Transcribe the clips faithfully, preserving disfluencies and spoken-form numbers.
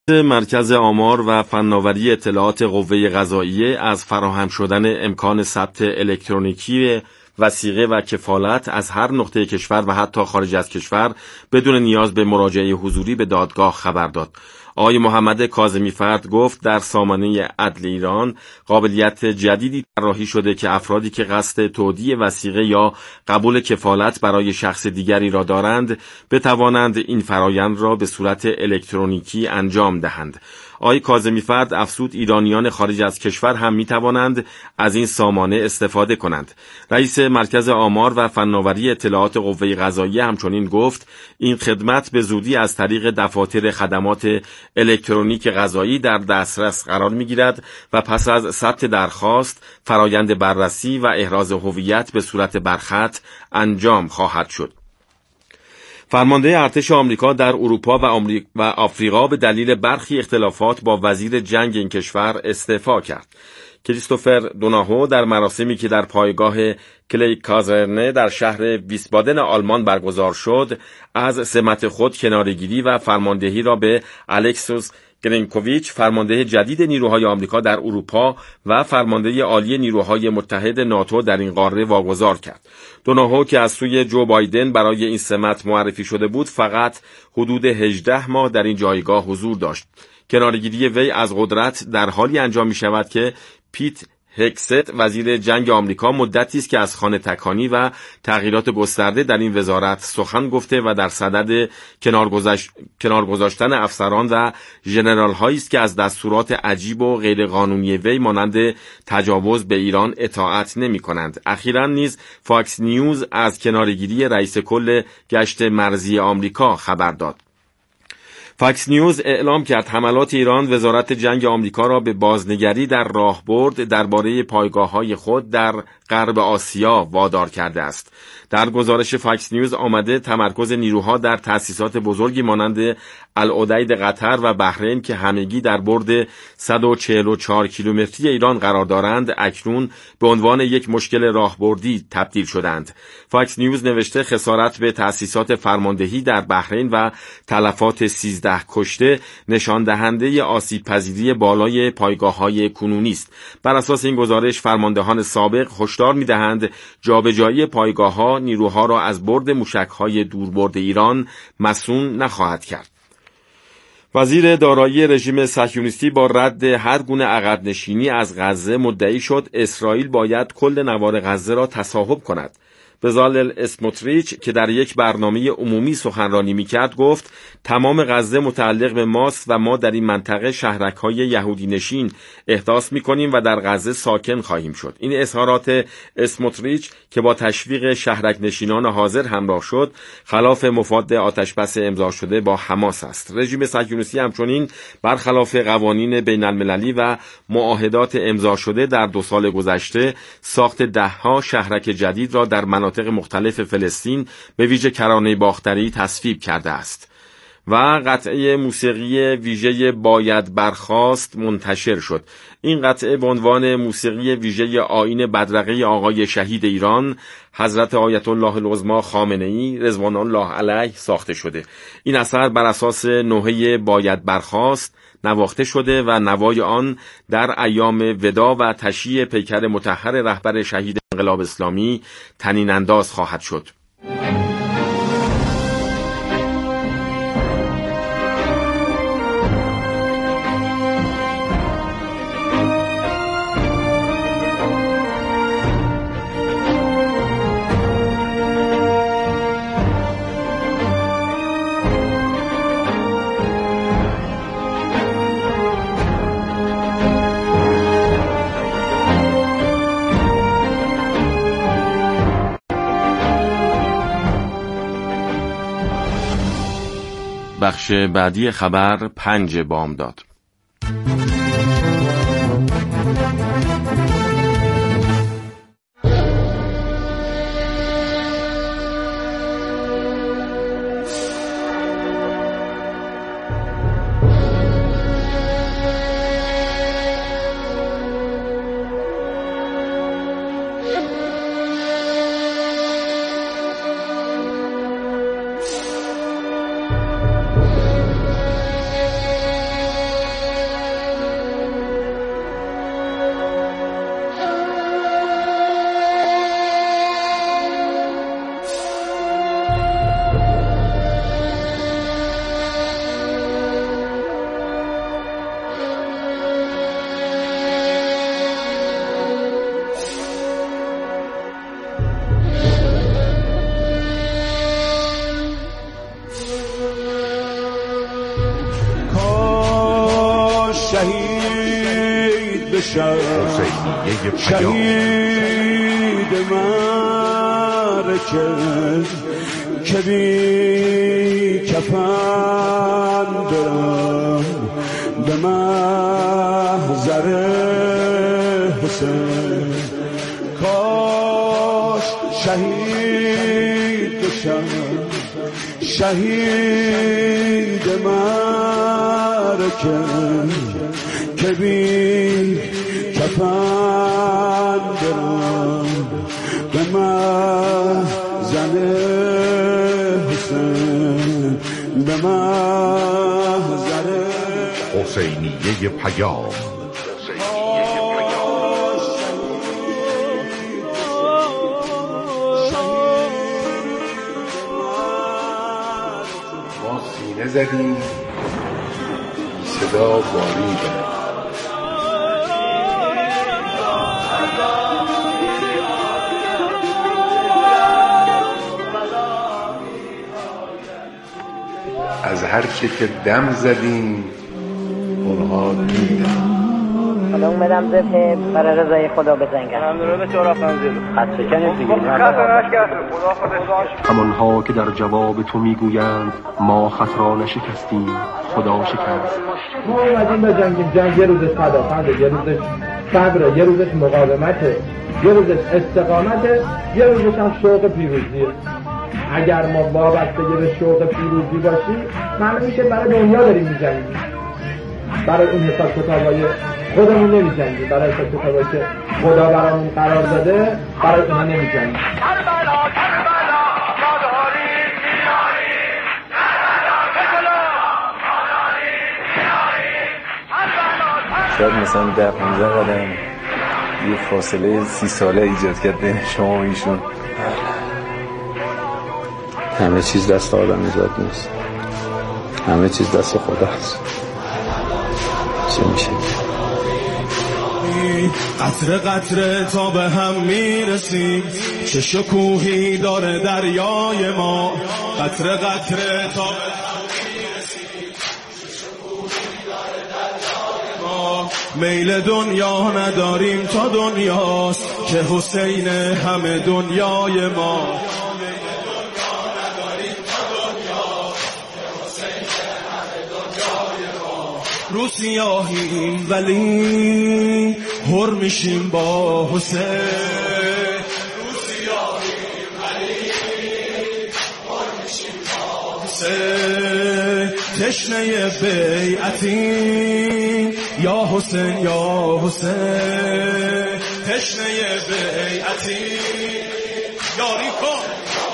مرکز آمار و فناوری اطلاعات قوه قضاییه از فراهم شدن امکان ثبت الکترونیکی وثیقه و کفالت از هر نقطه کشور و حتی خارج از کشور بدون نیاز به مراجعه حضوری به دادگاه خبر داد. آقای محمد کاظمی فرد گفت در سامانه عدل ایران قابلیت جدیدی طراحی شده که افرادی که قصد تودیع وثیقه یا قبول کفالت برای شخص دیگری را دارند بتوانند این فرایند را به صورت الکترونیکی انجام دهند. آقای کاظمی فرد افزود ایرانیان خارج از کشور هم می توانند از این سامانه استفاده کنند. رئیس مرکز آمار و فناوری اطلاعات قوه قضاییه همچنین گفت این خدمت به زودی از طریق دفاتر خدمات الکترونیک قضایی در دسترس قرار می گیرد و پس از ثبت درخواست فرایند بررسی و احراز هویت به صورت برخط انجام خواهد شد. فرمانده ارتش آمریکا در اروپا و, آمریک و آفریقا به دلیل برخی اختلافات با وزیر جنگ این کشور استعفا کرد. کریستوفر دوناهو در مراسمی که در پایگاه کلی کازرنه در شهر ویسبادن آلمان برگزار شد، از سمت خود کناره‌گیری و فرماندهی را به الکسوس گرینکوویچ، فرمانده جدید نیروهای آمریکا در اروپا و فرمانده عالی نیروهای متحد ناتو در این قاره واگذار کرد. دوناهو که از سوی جو بایدن برای این سمت معرفی شده بود، فقط حدود هجده ماه در این جایگاه حضور داشت. کناره‌گیری وی از قدرت در حالی انجام می شود که پیت هکست وزیر جنگ آمریکا مدتی است که از خانه تکانی و تغییرات گسترده در این وزارت سخن گفته و در صدد کنارگذاشت... کنارگذاشتن افسران و ژنرال هایی است که از دستورات عجیب و غیرقانونی وی مانند تجاوز به ایران اطاعت نمی کنند. اخیراً نیز فاکس نیوز از کنارگیری رئیس کل گشت مرزی آمریکا خبر داد. فاکس نیوز اعلام کرد حملات ایران وزارت جنگ آمریکا را به بازنگری در راهبرد درباره پایگاه‌های خود در غرب آسیا وادار کرده است. در گزارش فاکس نیوز آمده تمرکز نیروها در تأسیسات بزرگی مانند العدید قطر و بحرین که همگی در برد صد و چهل و چهار کیلومتری ایران قرار دارند اکنون به عنوان یک مشکل راهبردی تبدیل شدند. فاکس نیوز نوشته خسارت به تأسیسات فرماندهی در بحرین و تلفات سیزده کشته نشان دهنده آسیب پذیری بالای پایگاه‌های کنونی است. بر اساس این گزارش فرماندهان سابق هشدار می‌دهند جابجایی پایگاه‌ها نیروها را از برد موشک‌های دوربرد ایران مصون نخواهد کرد. وزیر دارایی رژیم صهیونیستی با رد هر گونه عقب‌نشینی از غزه مدعی شد اسرائیل باید کل نوار غزه را تصاحب کند. بزالل اسموتریچ که در یک برنامه عمومی سخنرانی می‌کرد گفت تمام غزه متعلق به ماست و ما در این منطقه شهرک‌های یهودی نشین احداث می‌کنیم و در غزه ساکن خواهیم شد. این اظهارات اسموتریچ که با تشویق شهرک نشینان حاضر همراه شد خلاف مفاد آتشبس امضا شده با حماس است. رژیم صهیونیستی همچنین برخلاف قوانین بین‌المللی و معاهدات امضا شده در دو سال گذشته ساخت ده‌ها شهرک جدید را در مناطق مناطق مختلف فلسطین به ویژه کرانه باختری تصویب کرده است و قطعه موسیقی ویژه باید برخاست منتشر شد. این قطعه به عنوان موسیقی ویژه آیین بدرقه آقای شهید ایران حضرت آیت الله العظمی خامنه‌ای رضوان الله علیه ساخته شده. این اثر بر اساس نوحه باید برخاست نواخته شده و نوای آن در ایام ودا و تشییع پیکر مطهر رهبر شهید انقلاب اسلامی طنین انداز خواهد شد. بخش بعدی خبر پنج بامداد. شهید بشم، شهید معرکه که بی کفن برم به محضر حسین. کاش شهید بشم، شهید معرکه که بی کفن برم به محضر حسین، به محضر حسینیه پیام. ما سینه زدیم صدا باریدیم، از هر چه که دم زدیم اونها دیدن. حالا اومدم زبه برای رضای خدا بزنگم. ممنون به چهار افنزیل خط شکنید دیگه. همانها که در جواب تو میگویند ما خط را نشکستیم خدا شکست. ما اومدیم بجنگیم. جنگ یه روزش صداقته، یه روزش صبره، یه روزش مقاومته، یه روزش استقامته، یه روزش هم شوق پیروزیه. اگر ما وابستگی به شوق پیروزی باشیم معنی میشه برای دنیا داریم میجنگیم، برای اون حساب کتابای خودمون نمیجنگیم، برای حساب کتابایی که خدا برامون قرار داده برای اونها نمیجنگیم. شاید مثلا ده پونزده قدم یه فاصله سی ساله ایجاد کرد بین شما و ایشون. همه چیز دست آدم ایجاد نیست، همه چیز دست خداست. چه میشه؟ قطره قطره تا به هم میرسیم، چه شکوهی داره دریای ما. قطره قطره تا به هم میرسیم، چه شکوهی داره دریای ما. میل دنیا نداریم تا دنیاست که حسین همه دنیای ما. رو سیاهیم ولی هر میشیم با حسین. رو سیاهیم ولی هر میشیم با حسین. تشنه بیعتیم یا حسین یا حسین. تشنه بیعتیم یاری کن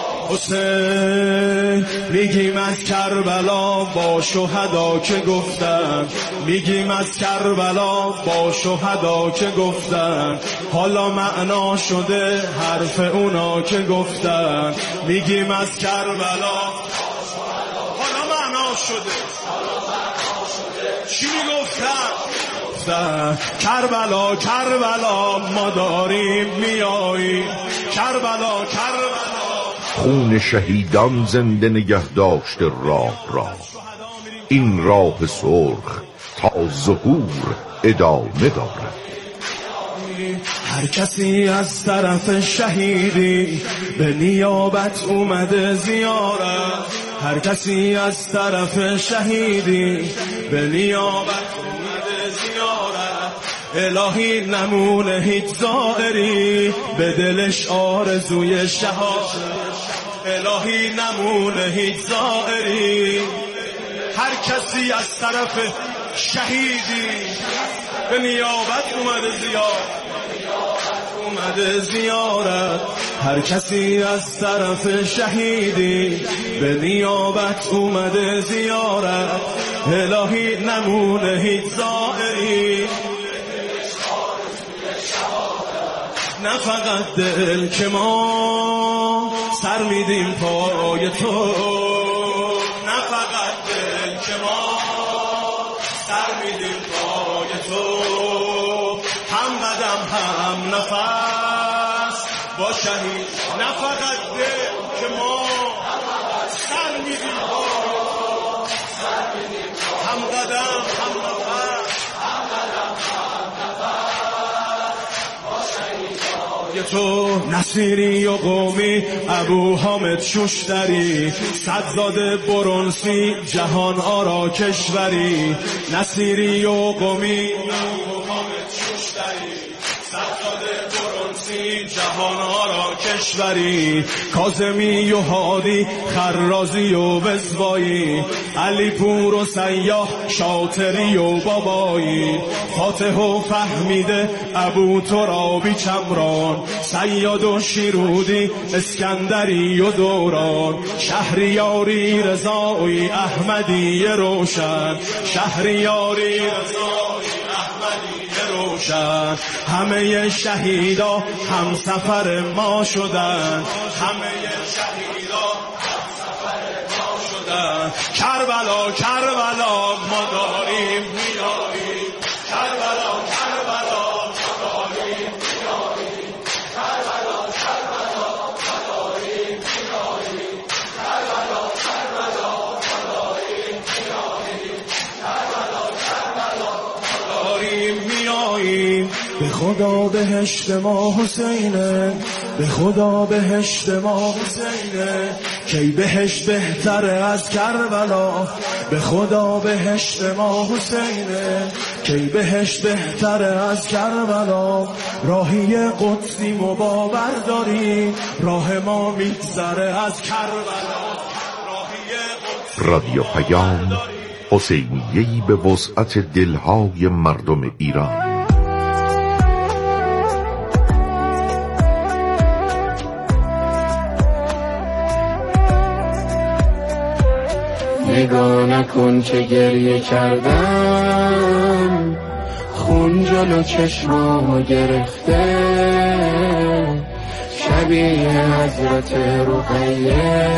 حسین. میگیم از کربلا با شهدا که گفتن، میگیم از کربلا با شهدا که گفتن. حالا معنا شده حرف اونا که گفتن. میگیم از کربلا حالا معنا شده. چی میگفتن؟ کربلا کربلا ما داریم میاییم. کربلا کربلا خون شهیدان زنده نگه داشته راه را، این راه سرخ تا ظهور ادامه دارد. هر کسی از طرف شهیدی به نیابت اومده زیارت. هر کسی از طرف شهیدی به نیابت اومده زیارت. الهی نمونه هیچ زائری به دلش آرزوی شهادت. الهی نمونه هیچ زائری. هر کسی از طرف شهیدی به نیابت اومده زیارت. اومده زیارت. هر کسی از طرف شهیدی به نیابت اومده زیارت. الهی نمونه هیچ زائری. نه فقط دل که ما سر میدیم پای تو. نه فقط دل که ما سر میدیم پای تو. هم قدم هم نفس با شهید. نه فقط دل که ما سر میدیم پای تو. هم قدم هم نفس تو نصیری و قومی ابو حامد شوشتری صدزاده برونسی جهان آرا کشوری نصیری و قومی ابو حامد شوشتری صدزاده برونسی جهان آرا کشوری کاظمی و هادی خرازی و وزبایی علی پور و سیاح شاطری و بابایی فاتح و فهمیده ابو ترابی چمران سیاد و شیرودی اسکندری و دوران شهریاری رضایی احمدی روشن شهریاری رضایی احمدی روشن همه شهیدا هم سفر ما شدن همه شهیدا هم سفر ما شدن کربلا کربلا ما داریم میاریم کربلا کربلا ما داریم میاریم کربلا کربلا ما داریم میاریم کربلا کربلا ما داریم میاریم کربلا کربلا ما داریم میاریم به خدا بهشت ما حسینه به خدا بهشت ما حسینه کی بهشت بهتره از کربلا به خدا بهشت ما حسینه کی بهشت بهتره از کربلا راهی قدسیم و باور داریم راه ما میگذره از کربلا رادیو پیام حسینیه‌ای به وسعت دلهای مردم ایران. نگاه نکن که گریه کردم خون جلو چشمامو گرفته شبیه حضرت رقیه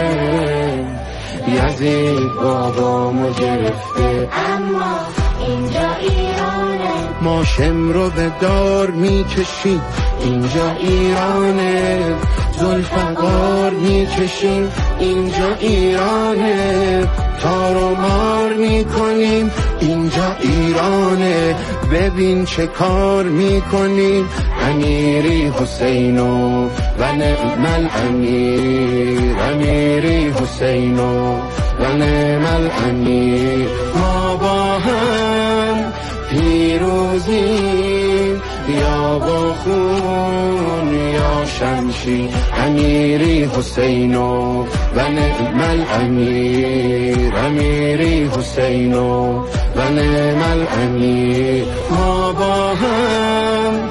یزید بابامو گرفته اما اینجا ایرانه ما شمرو به دار میکشیم اینجا ایرانه ذوالفقار میکشیم اینجا ایرانه تار و مار میکنیم اینجا ایرانه ببین چه کار میکنیم امیری حسینو و نعم الامیر امیری حسینو و نعم الامیر ما با هم پیروزیم یا با خون یا شمشیر امیری حسینو و نعم الامیر امیری حسینو و نعم الامیر ما با هم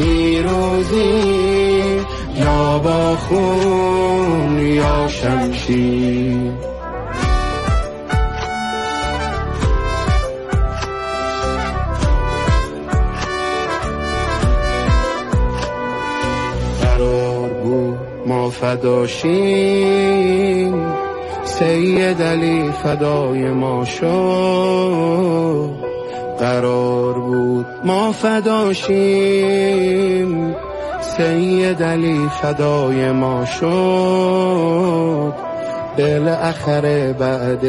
پیروزیم یا با خون یا شمشیر. ما فداشیم سید علی فدای ما شد قرار بود ما فداشیم سید علی فدای ما شد بالاخره بعد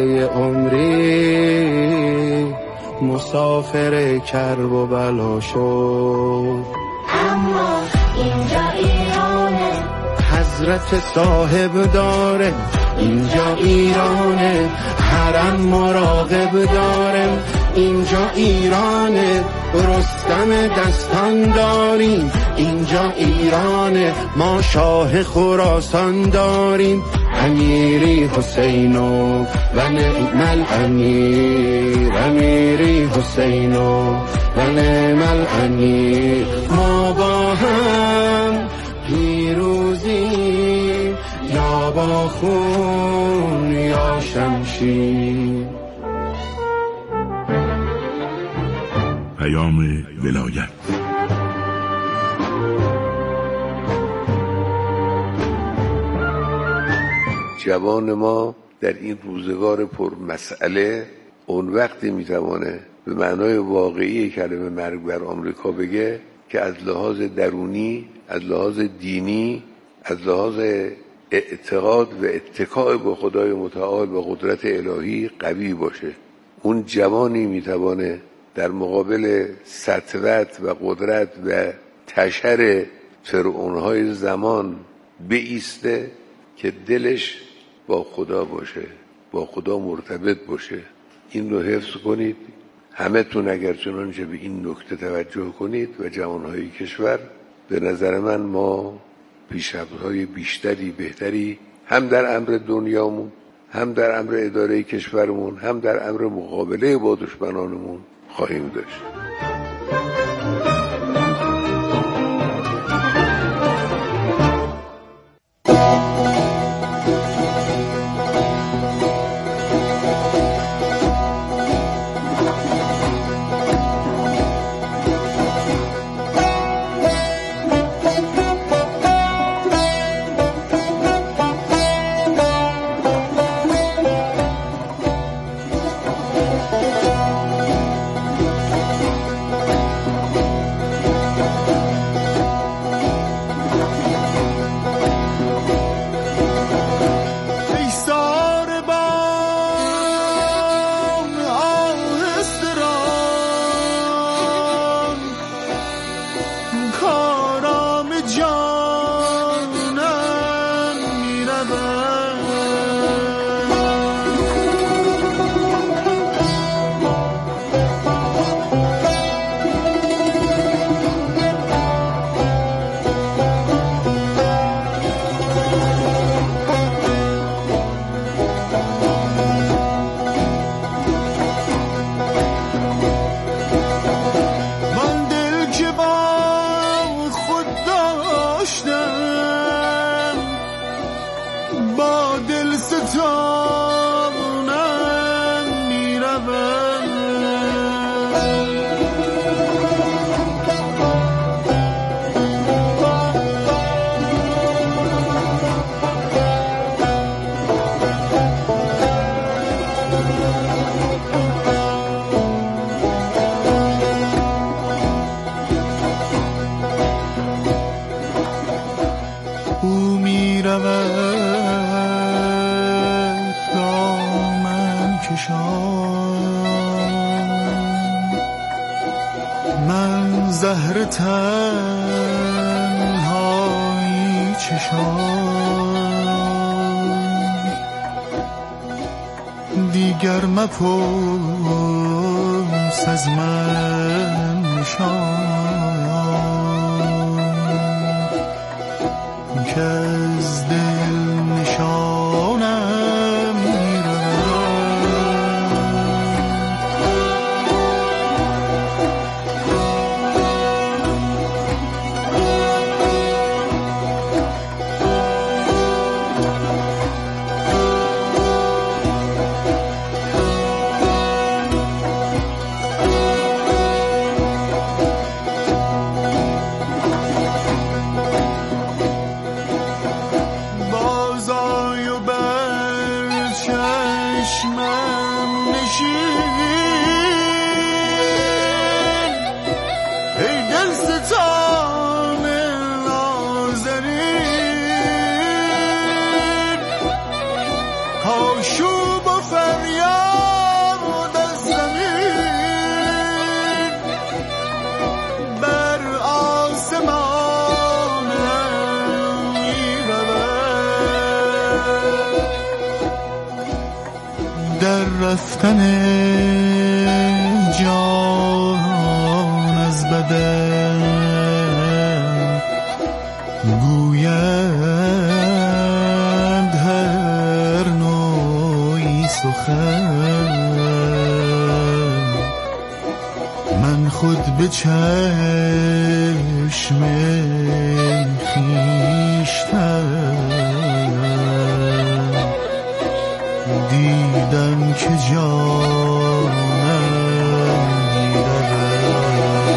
عمری مسافر کرب و بلا شد اما اینجا ایرانه حضرت صاحب داره اینجا ایرانه حرم مراقب داره اینجا ایرانه رستم دستان داریم اینجا ایرانه ما شاه خراسان داریم امیری حسینو و نعم الامیر امیری حسینو و نعم الامیر ما با هم پیروزیم یا با خون یا شمشیر. پیام ولایت. جوان ما در این روزگار پر مسئله اون وقتی میتوانه به معنای واقعی کلمه مرگ بر آمریکا بگه که از لحاظ درونی، از لحاظ دینی، از لحاظ اعتقاد و اتکاء به خدای متعال و قدرت الهی قوی باشه. اون جوانی میتوانه در مقابل سطوت و قدرت و تشر فرعونهای زمان بایسته که دلش با خدا باشه، با خدا مرتبط باشه. این رو حفظ کنید همه تون. اگر چنانچه به این نکته توجه کنید و جوانهای کشور، به نظر من ما پیشرفت‌های بیشتری بهتری هم در امر دنیامون، هم در امر اداره کشورمون، هم در امر مقابله با دشمنانمون خواهیم داشت. من زهر تنهایی چشام، دیگر مپرس از من نشان، که از دل نشانم رفتن جان از بدن، گویند هر نوعی سخن، من خود به چشم خویشتن دیدم که جانم می‌رود.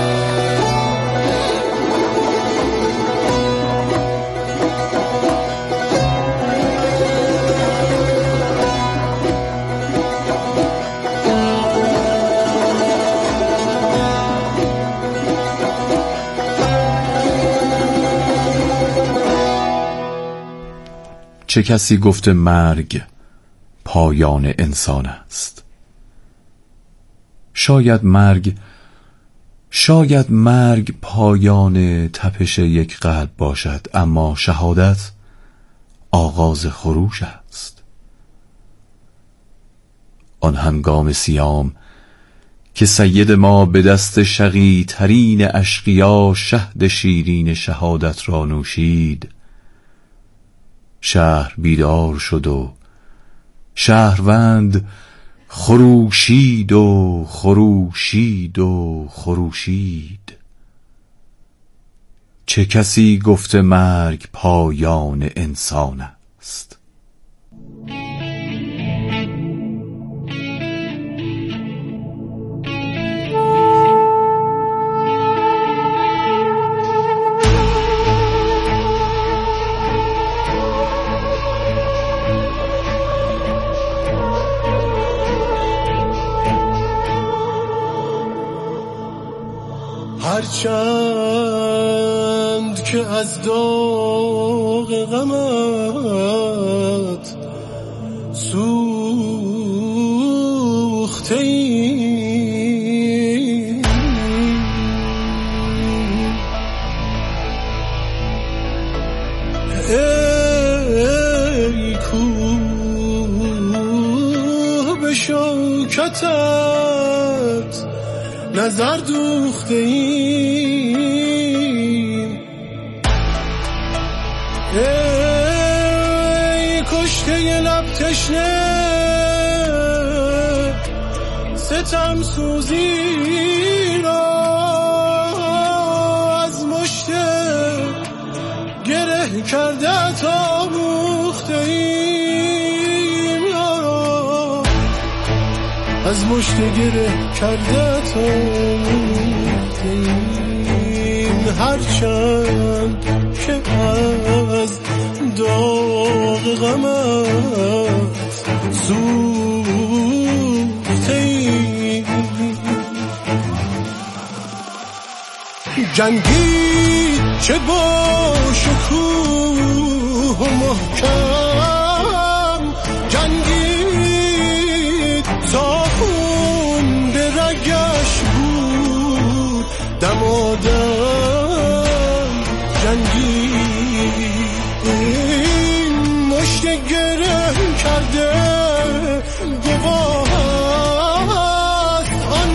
چه کسی گفته مرگ پایان انسان است؟ شاید مرگ شاید مرگ پایان تپش یک قلب باشد، اما شهادت آغاز خروش است. آن هنگام سیام که سید ما به دست شقی ترین اشقیا شهد شیرین شهادت را نوشید، شهر بیدار شد و شهروند خروشید و خروشید و خروشید. چه کسی گفته مرگ پایان انسان است؟ هرچند که از داغ غمت سوخته ایم، ای کوه به شوکتت نظر دوخته ایم، ای کشته لب تشنه ستم سوزی را از مشت گره کرده تا موخته ایم، از مشت گره کرده تا موخته ایم. هرچند که از داغ غمت سوخته ایم، جنگی چه با شکوه محکم، جنگی تا خون به رگش بود دمادم، جنگی این مشت گره کرده گواه است، آن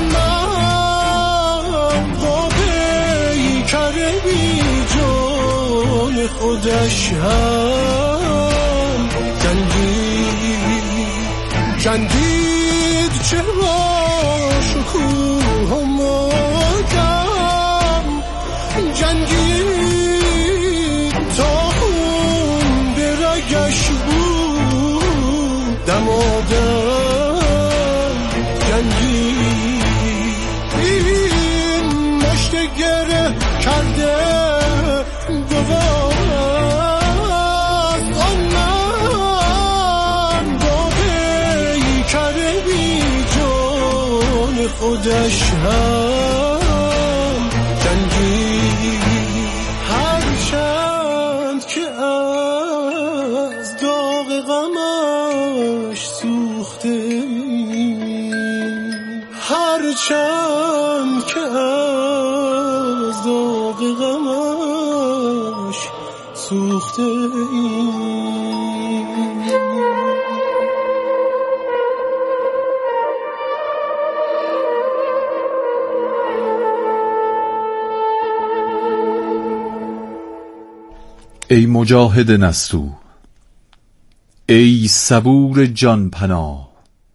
من با پیکر بی جان خودش هم جنگید جنگید چه با شکوه و محکم، جنگید تا خون به رگش بود دمادم، جنگید این مشت گره کرده گواه است، آن من با پیکر بی جان خودش هم جنگید. هرچند که از داغ غمش سوخته ایم، هرچند که از داغ غمش سوخته ایم. ای مجاهد نستو، ای صبور جان پناه،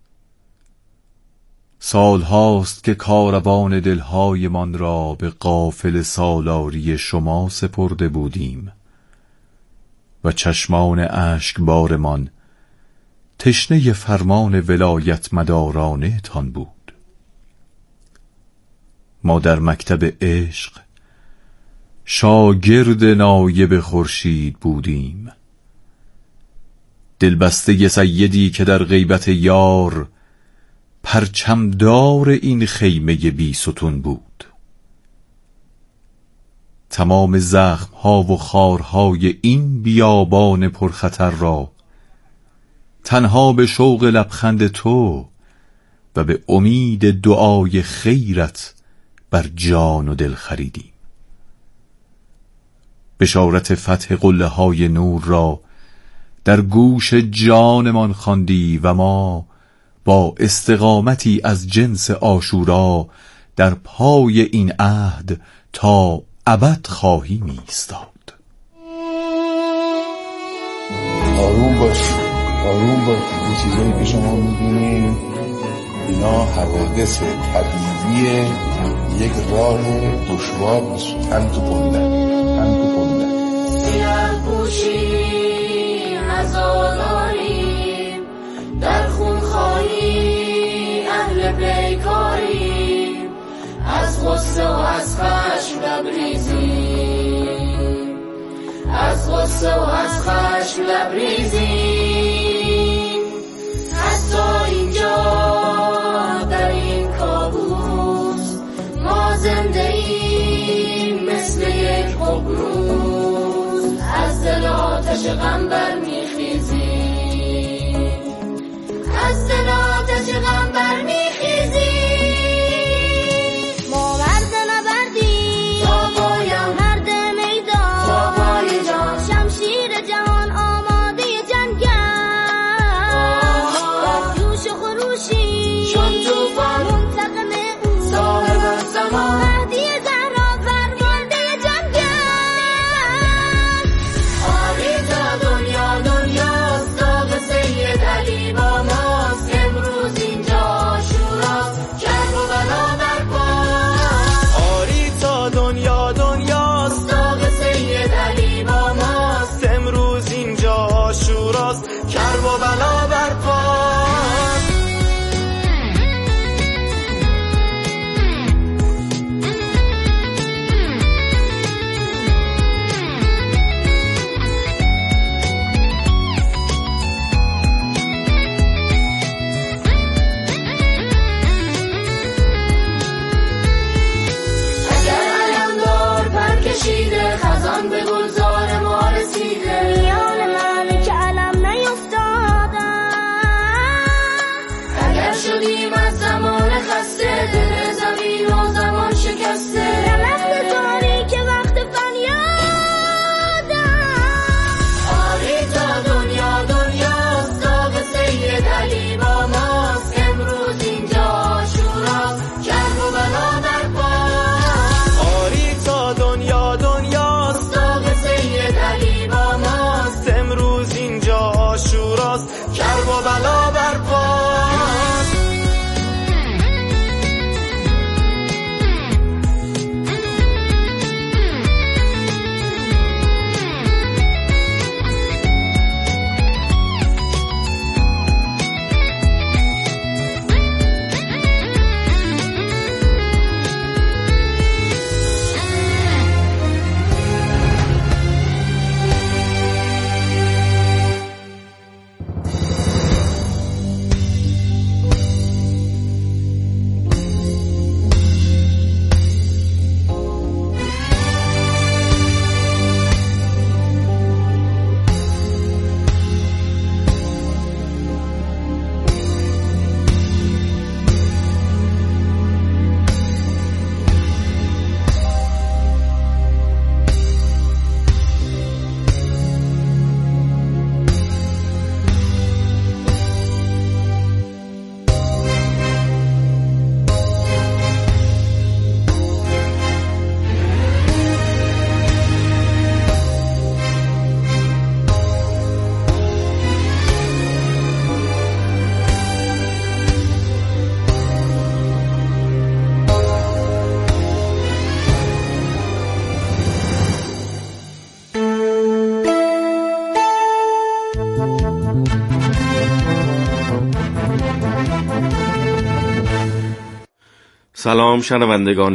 سال هاست که کاروان دلهای من را به قافله سالاری شما سپرده بودیم و چشمان اشکبارمان تشنه فرمان ولایت مدارانه تان بود. ما در مکتب عشق شاگرد نایب خورشید بودیم، دلبسته سیدی که در غیبت یار پرچمدار این خیمه بی ستون بود. تمام زخمها و خارهای این بیابان پرخطر را تنها به شوق لبخند تو و به امید دعای خیرت بر جان و دل خریدیم. بشارت فتح قله های نور را در گوش جانمان خواندی و ما با استقامتی از جنس عاشورا در پای این عهد تا ابد خواهیم ایستاد. آروم باش، آروم باش. این چیزایی که شما می‌بینید اینا حوادث طبیعیه، یک راه دشوار نیست. تن تو پندن، تن تو پندن. سیاه پوشیم از آزاریم، در خون خواهی اهل پیکاریم، از غصه و از خشم لبریزیم، از غصه و از خشم لبریزیم. حتی اینجا در این کابوس ما زنده ایم مثل یک ققنوس، از دل آتش غم برمیخیزیم، از دل آتش غم برمیخیزیم. ما مرد نبردیم تا پایم، مرد میدان تا پای جان، شمشیر جهان آماده جنگم، جوش و خروشی چون توفان، منتقم او صاحب الزمان، مهدی زهرا فرمانده جنگم. آری تا دنیا دنیاست، داغ سید علی با ماست، امروز اینجا عاشوراست، کرب و بلا برپاست. آری تا دنیا دنیاست، داغ سید علی با ماست، امروز اینجا عاشوراست، کرب و بلا برپاست. اگر علمدار پر کشیده، خزان به گلزار ما رسیده، میان من که علم نیفتادم. اگر شدیم از زمان خسته، دل زمین و زمان شکسته، در وقت تاریک وقت فریادم. آری تا دنیا دنیاست، داغ سید علی با ماست، امروز اینجا عاشوراست، کرب و بلا برپاست. آری تا دنیا دنیاست، داغ سید علی با ماست، امروز اینجا عاشوراست، کرب و بلا برپاست. سلام شنوندگان